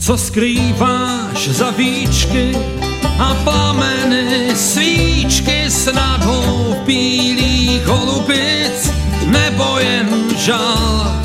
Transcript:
Co skrýváš za víčky a plameny svíčky snadou bílých holubic, nebo jen žal